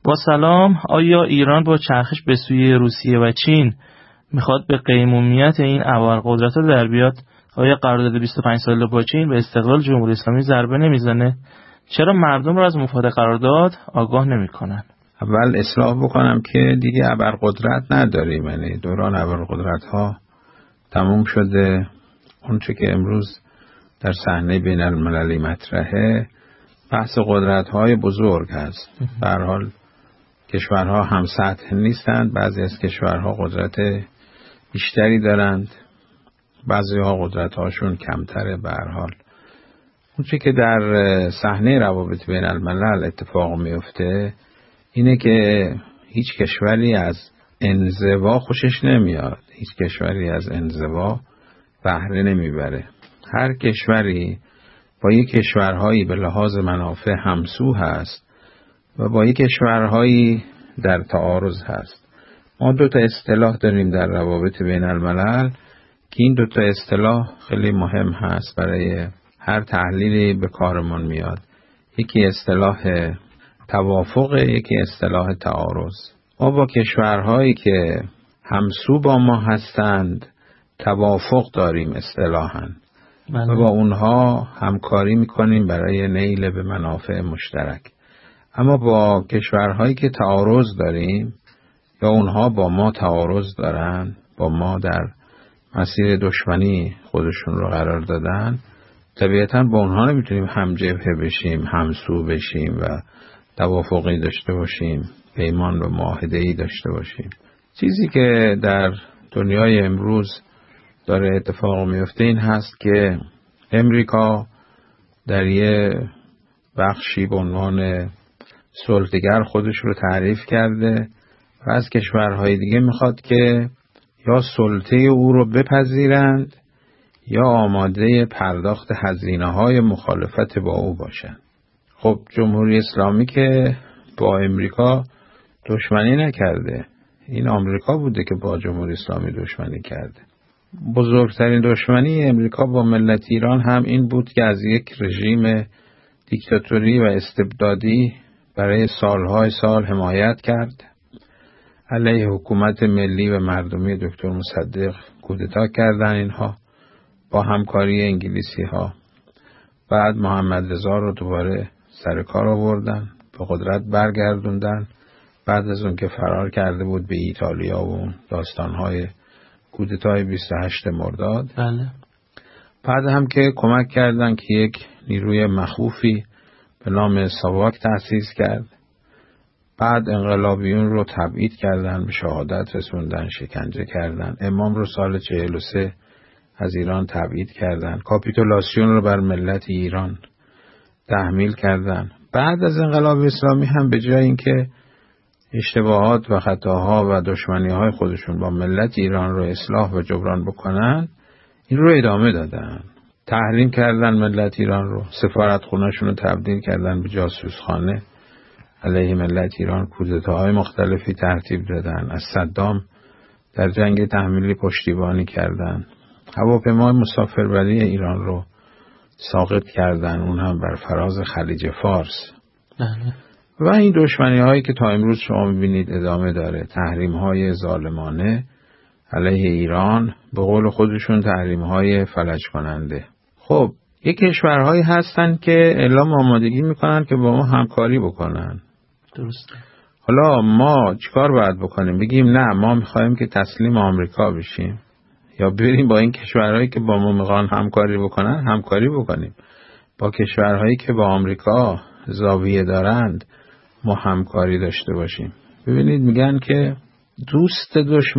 با سلام. آیا ایران با چرخش به سوی روسیه و چین میخواد به قیمومیت این ابرقدرت‌ها در بیاد؟ آیا قرارداد 25 ساله با چین به استقلال جمهوری اسلامی ضربه نمیزنه؟ چرا مردم رو از مفاد قرارداد آگاه نمیکنن؟ اول اصلاح بکنم که دیگه ابرقدرت نداریم، یعنی دوران ابرقدرت‌ها تموم شده. اون چه که امروز در صحنه بین المللی مطرحه بحث قدرت‌های بزرگ هست. به هر حال کشورها هم سطح نیستند، بعضی از کشورها قدرت بیشتری دارند، بعضی ها قدرت‌هاشون کمتره. به هر حال اون چه که در صحنه روابط بین الملل اتفاق میفته اینه که هیچ کشوری از انزوا خوشش نمیاد، هیچ کشوری از انزوا بهره نمیبره. هر کشوری با یک کشورهایی به لحاظ منافع همسو هست و با یک کشورهایی در تعارض هست. ما دو تا اصطلاح داریم در روابط بین الملل که این دو تا اصطلاح خیلی مهم هست برای هر تحلیلی به کارمون میاد. یکی اصطلاح توافق، یکی اصطلاح تعارض. ما با کشورهایی که همسو با ما هستند توافق داریم اصطلاحاً و با اونها همکاری میکنیم برای نیل به منافع مشترک. اما با کشورهایی که تعارض داریم یا اونها با ما تعارض دارن، با ما در مسیر دشمنی خودشون رو قرار دادن، طبیعتاً با اونها نمیتونیم هم جبهه بشیم، همسو بشیم و توافقی داشته باشیم، پیمان و معاهده‌ای داشته باشیم. چیزی که در دنیای امروز داره اتفاق میفته این هست که امریکا در یه بخشی به عنوان سلطه‌گر خودش رو تعریف کرده و از کشورهای دیگه میخواد که یا سلطه او رو بپذیرند یا آماده پرداخت هزینه‌های مخالفت با او باشند. خب جمهوری اسلامی که با امریکا دشمنی نکرده، این آمریکا بوده که با جمهوری اسلامی دشمنی کرده. بزرگترین دشمنی امریکا با ملت ایران هم این بود که از یک رژیم دیکتاتوری و استبدادی برای سالهای سال حمایت کرد، علیه حکومت ملی و مردمی دکتر مصدق کودتا کردن اینها با همکاری انگلیسی ها. بعد محمد رضا رو دوباره سر کار آوردن، به قدرت برگردوندن بعد از اون که فرار کرده بود به ایتالیا و داستانهای کودتای 28 مرداد. بله. بعد هم که کمک کردن که یک نیروی مخوفی به نام ساواک تأسیس کرد. بعد انقلابیون رو تبعید کردن، به شهادت رسوندن، شکنجه کردن. امام رو سال 43 از ایران تبعید کردن. کاپیتولاسیون رو بر ملت ایران تحمیل کردن. بعد از انقلاب اسلامی هم به جای اینکه اشتباهات و خطاها و دشمنی‌های خودشون با ملت ایران رو اصلاح و جبران بکنن، این رو ادامه دادن. تحریم کردن ملت ایران رو، سفارتخونه‌شون رو تبدیل کردن به جاسوسخانه علیه ملت ایران، کودتاهای مختلفی ترتیب دادن، از صدام در جنگ تحمیلی پشتیبانی کردن، هواپیمای مسافربری ایران رو ساقط کردن، اون هم بر فراز خلیج فارس. و این دشمنی هایی که تا امروز شما میبینید ادامه داره، تحریم های ظالمانه علیه ایران، به قول خودشون تحریم های فلج کننده. خب یک کشورهایی هستن که اعلام آمادگی میکنن که با ما همکاری بکنن. درسته. حالا ما چیکار باید بکنیم؟ بگیم نه ما میخوایم که تسلیم آمریکا بشیم، یا بریم با این کشورهایی که با ما میخوان همکاری بکنن همکاری بکنیم؟ با کشورهایی که با آمریکا زاویه دارند ما همکاری داشته باشیم؟ ببینید میگن که دوست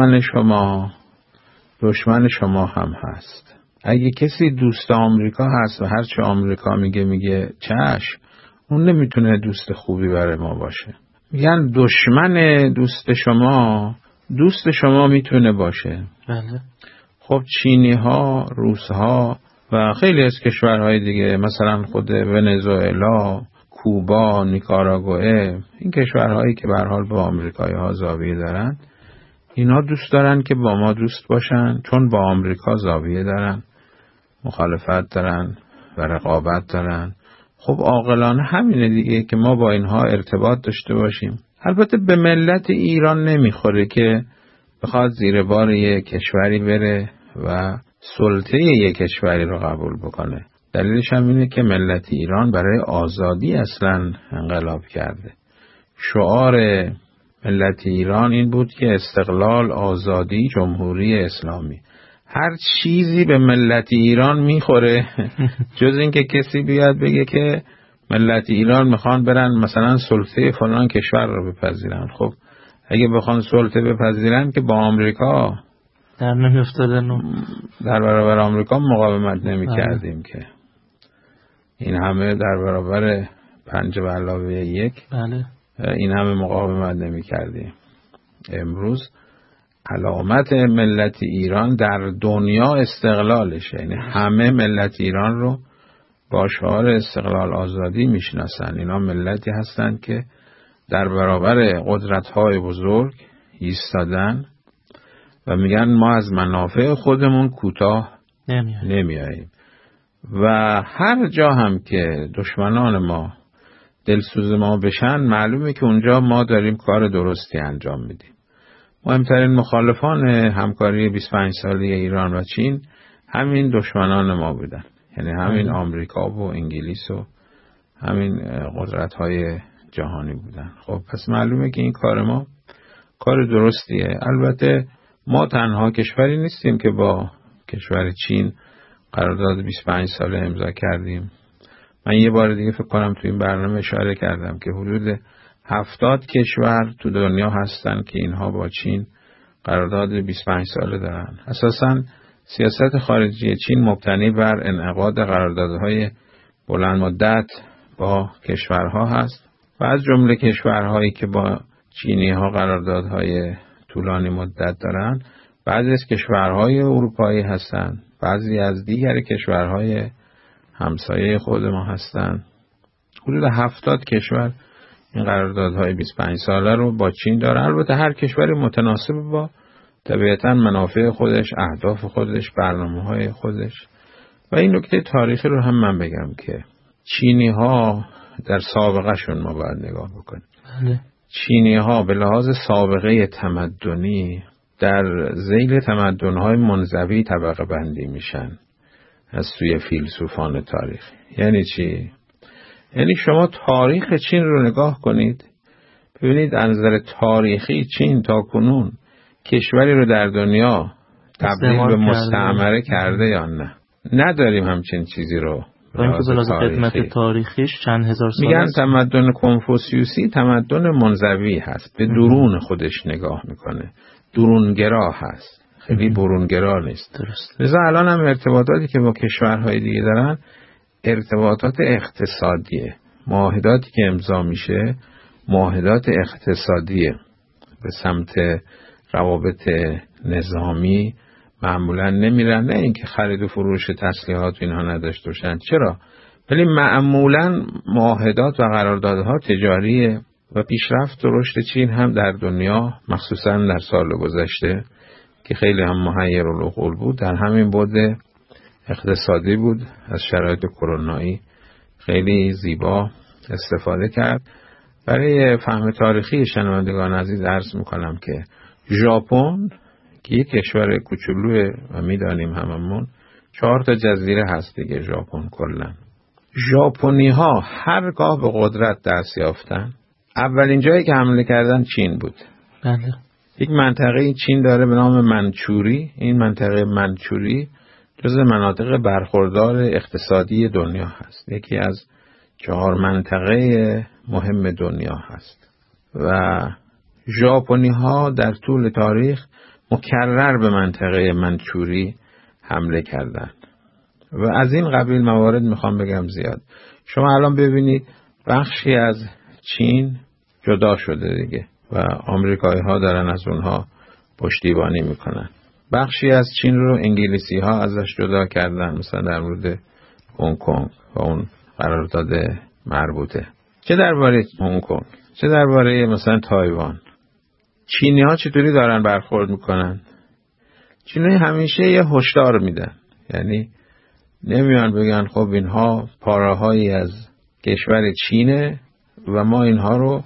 دشمن شما هم هست. اگه کسی دوست آمریکا هست و هرچه آمریکا میگه چشم، اون نمیتونه دوست خوبی برای ما باشه. میگن دشمن دوست شما میتونه باشه. بله. خب چینی ها، روس ها و خیلی از کشورهای دیگه، مثلا خود ونزوئلا، کوبا، نیکاراگوئه، این کشورهایی که به هر حال با آمریکایی ها زاویه دارن، اینا دوست دارن که با ما دوست باشن، چون با آمریکا زاویه دارن، مخالفت دارن و رقابت دارن. خب عاقلانه همینه دیگه که ما با اینها ارتباط داشته باشیم، البته به ملت ایران نمیخوره که بخواد زیر بار یک کشوری بره و سلطه یک کشوری رو قبول بکنه. دلیلش هم اینه که ملت ایران برای آزادی اصلا انقلاب کرده. شعار ملت ایران این بود که استقلال، آزادی، جمهوری اسلامی. هر چیزی به ملت ایران میخوره جز این که کسی بیاد بگه که ملت ایران میخوان برن مثلا سلطه فلان کشور رو بپذیرن. خب اگه بخوان سلطه بپذیرن که با آمریکا در نمیافتادن و در برابر آمریکا مقاومت نمی کردیم که این همه در برابر 5+1 بله این همه مقاومت نمی کردیم. امروز علامت ملت ایران در دنیا استقلالشه، یعنی همه ملت ایران رو با شعار استقلال آزادی میشناسن. اینا ملتی هستند که در برابر قدرت‌های بزرگ ایستادن و میگن ما از منافع خودمون کوتاه نمیاییم. و هر جا هم که دشمنان ما دلسوز ما بشن معلومه که اونجا ما داریم کار درستی انجام میدیم. مهمترین مخالفان همکاری 25 ساله ایران و چین همین دشمنان ما بودن، یعنی همین آمریکا و انگلیس و همین قدرت‌های جهانی بودن. خب پس معلومه که این کار ما کار درستیه. البته ما تنها کشوری نیستیم که با کشور چین قرارداد 25 ساله امضا کردیم. من یه بار دیگه فکر کنم تو این برنامه اشاره کردم که حدود 70 کشور تو دنیا هستن که اینها با چین قرارداد 25 ساله دارن. اساساً سیاست خارجی چین مبتنی بر انعقاد قراردادهای بلند مدت با کشورها هست و از جمله کشورهایی که با چینی ها قراردادهای طولانی مدت دارن بعضی از کشورهای اروپایی هستن، بعضی از دیگر کشورهای همسایه خود ما هستن. حدود 70 کشور این قراردادهای 25 ساله رو با چین داره. البته هر کشوری متناسب با طبیعتاً منافع خودش، اهداف خودش، برنامه‌های خودش. و این نکته تاریخی رو هم من بگم که چینی ها در سابقه شون ما باید نگاه بکنیم. چینی ها به لحاظ سابقه تمدنی در ذیل تمدن‌های منزوی طبقه بندی میشن از سوی فیلسوفان تاریخ. یعنی چی؟ یعنی شما تاریخ چین رو نگاه کنید ببینید از نظر تاریخی چین تا کنون کشوری رو در دنیا تبدیل به مستعمره کرده یا نه؟ نداریم همچین چیزی رو. بلحاظ خدمت تاریخیش چند هزار سال میگن تمدن کنفوسیوسی تمدن منزوی هست، به درون خودش نگاه میکنه، درونگرا هست، خیلی برونگرا نیست. درست. لذا الان هم ارتباطاتی که با کشورهای دیگه دارن ارتباطات اقتصادیه. معاهداتی که امضا میشه معاهدات اقتصادیه. به سمت روابط نظامی معمولا نمیرن، نه اینکه خرید و فروش تسلیحات اینها نداشته باشن، چرا؟ ولی معمولا معاهدات و قراردادها تجاریه و پیشرفت و رشد چین هم در دنیا مخصوصا در سال گذشته که خیلی هم محیرالعقول بود در همین بعد اقتصادی بود. از شرایط کرونایی خیلی زیبا استفاده کرد. برای فهم تاریخی شنوندگان عزیز عرض میکنم که ژاپن که یک کشور کوچولوه و میدانیم هممون 4 جزیره هست دیگه ژاپن کلا. ژاپنی ها هرگاه به قدرت دست یافتن اولین جایی که حمله کردن چین بود. بله. یک منطقه چین داره به نام منچوری. این منطقه منچوری جزو مناطق برخوردار اقتصادی دنیا هست، یکی از 4 منطقه مهم دنیا هست و ژاپنی ها در طول تاریخ مکرر به منطقه منچوری حمله کردند و از این قبیل موارد میخوام بگم زیاد. شما الان ببینید بخشی از چین جدا شده دیگه و آمریکایی ها دارن از اونها پشتیبانی میکنن. بخشی از چین رو انگلیسی ها ازش جدا کردن، مثلا در مورد هنگ کنگ و اون قرارداد مربوطه. چه درباره هنگ کنگ چه درباره مثلا تایوان. چینی ها چطوری دارن برخورد میکنن؟ چینی همیشه یه هشدار میدن، یعنی نمیان بگن خب اینها پاره‌هایی از کشور چینه و ما اینها رو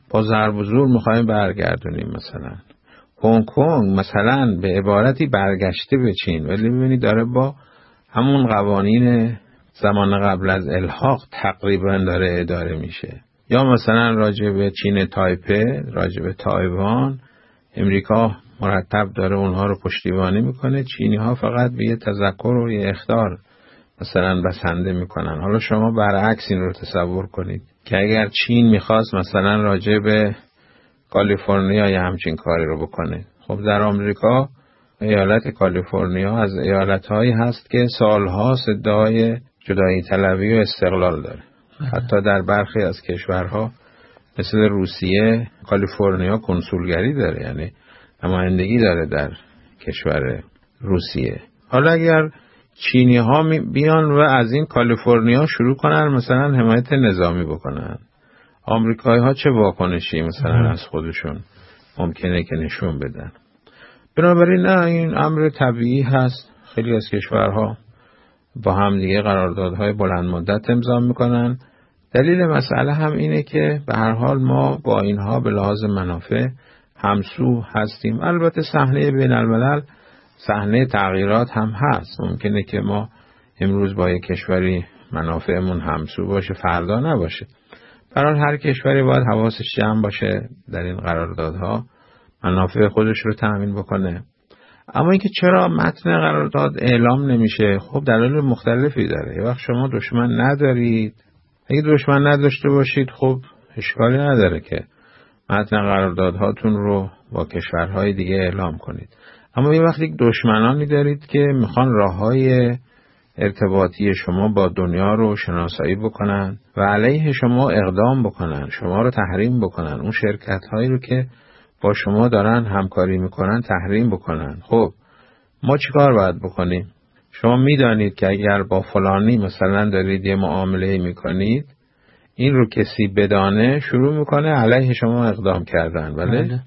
با ضرب و زور میخوایم برگردونیم. مثلا هنگ کنگ مثلا به عبارتی برگشته به چین، ولی ببینید داره با همون قوانین زمان قبل از الحاق تقریبا داره اداره میشه. یا مثلا راجع به چین تایپه، راجع به تایوان، امریکا مرتب داره اونها رو پشتیبانی میکنه، چینی ها فقط به یه تذکر و یه اخطار مثلا بسنده میکنن. حالا شما برعکس این رو تصور کنید که اگر چین میخواست مثلا راجع به کالیفرنیا یا همچین کاری رو بکنه، خب در آمریکا ایالت کالیفرنیا از ایالت‌هایی هست که سال‌هاست ادعای جدایی طلبی و استقلال داره. حتی در برخی از کشورها مثل روسیه کالیفرنیا کنسولگری داره، یعنی نمایندگی داره در کشور روسیه. حالا اگر چینی ها بیان و از این کالیفرنیا شروع کنن مثلا حمایت نظامی بکنن، آمریکایی ها چه واکنشی مثلا از خودشون ممکنه که نشون بدن؟ بنابراین نه، این امر طبیعی هست. خیلی از کشورها با هم دیگه قراردادهای بلند مدت امضا میکنن. دلیل مسئله هم اینه که به هر حال ما با اینها به لحاظ منافع همسو هستیم. البته صحنه بین الملل صحنه تغییرات هم هست. ممکنه که ما امروز با یک کشوری منافعمون همسو باشه، فردا نباشه. برای هر کشوری باید حواسش جمع باشه در این قراردادها، منافع خودش رو تأمین بکنه. اما اینکه چرا متن قرارداد اعلام نمیشه، خب دلایل مختلفی داره. یه وقت شما دشمن ندارید، اگه دشمن نداشته باشید خب اشکالی نداره که متن قراردادهاتون رو با کشورهای دیگه اعلام کنید. اما یه وقتی دشمنانی دارید که میخوان راههای ارتباطی شما با دنیا رو شناسایی بکنن و علیه شما اقدام بکنن، شما رو تحریم بکنن، اون شرکت‌هایی رو که با شما دارن همکاری میکنن تحریم بکنن. خب ما چیکار باید بکنیم؟ شما میدانید که اگر با فلانی مثلا دارید یه معامله میکنید، این رو کسی بدانه شروع میکنه علیه شما اقدام کردن. بله؟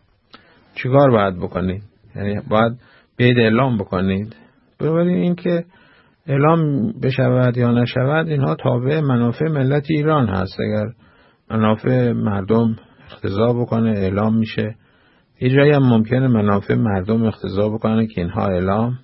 چیکار باید بکنید؟ یعنی باید بید اعلام بکنید. بنابراین این که اعلام بشود یا نشود اینها تابع منافع ملت ایران هست. اگر منافع مردم اقتضا بکنه اعلام میشه. یه جایی هم ممکنه منافع مردم اقتضا بکنه که اینها اعلام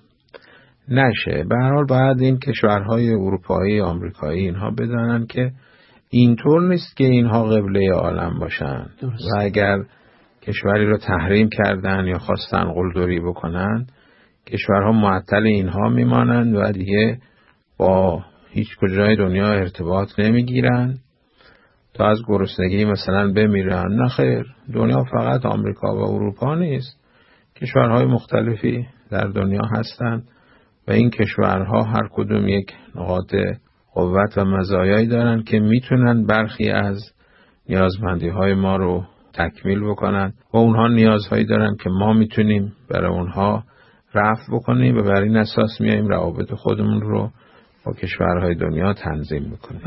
نشه. به هر حال باید این کشورهای اروپایی، آمریکایی اینها بدانن که اینطور نیست که اینها قبله عالم باشن. و اگر کشوری رو تحریم کردن یا خواستن قلدری بکنن، کشورها معطل اینها میمانند و دیگه با هیچ کجای دنیا ارتباط نمیگیرن تا از گرسنگی مثلا بمیرن. نه خیر، دنیا فقط آمریکا و اروپا نیست، کشورهای مختلفی در دنیا هستند و این کشورها هر کدوم یک نقاط قوت و مزایایی دارن که میتونن برخی از نیازمندی‌های ما رو تکمیل بکنن و اونها نیازهایی دارن که ما میتونیم برای اونها رفع بکنیم و بر این اساس میایم روابط خودمون رو با کشورهای دنیا تنظیم میکنیم.